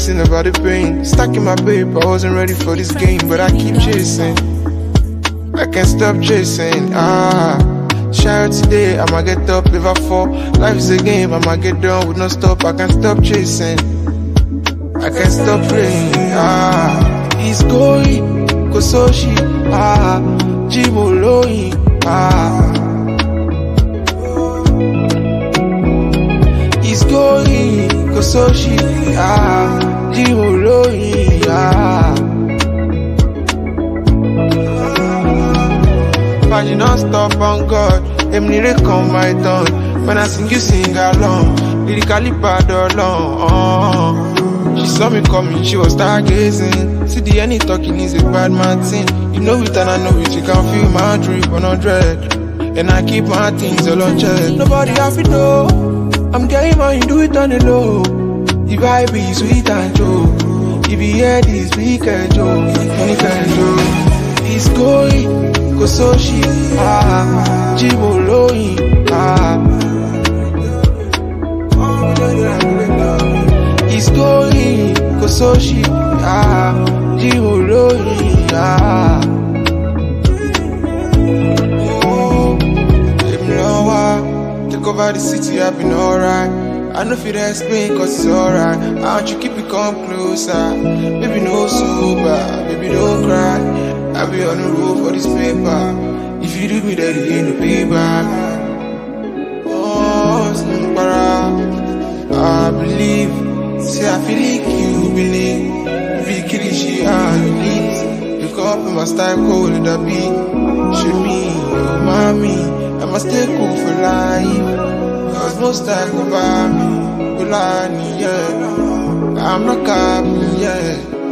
reminiscing about the pain. Stuck in my paper, I wasn't ready for this game, but I keep chasing. I can't stop chasing. Shout today, I'ma get up if I fall. Life is a game, I'ma get done with no stop. I can't stop chasing. I can't stop praying. He's going, Kososhi, Jimoloi, He's going, Kososhi, Jimoloi, Imagine not stop on God, them need to come my tongue. When I sing, you sing along, lyrically bad along. She saw me coming, she was stargazing. See the any talking is a bad man thing. You know it and I know it, you can feel my drip on 100. And I keep my things all on check. Nobody have to know, I'm getting mine, do it on the low. The vibe is sweet and true. If you hear this, we can joke, money can joke. It's going, Kososhi, Jimoloi, He's going, Kososhi, Jimoloi, take over the city, I've been alright. I know if you explain, cause it's alright. I want you keep it come closer. Baby, no sober, baby, don't cry. I'll be on the road for this paper. If you do me, that you ain't no payback. Oh, Slimpara, I believe. Say I feel like you believe. If you kill it, she how you leave. You come up in my style cold in the beat. Show me, oh mommy, I must stay cool for life. Cause most time go by me, yeah. I'm not copy, yeah.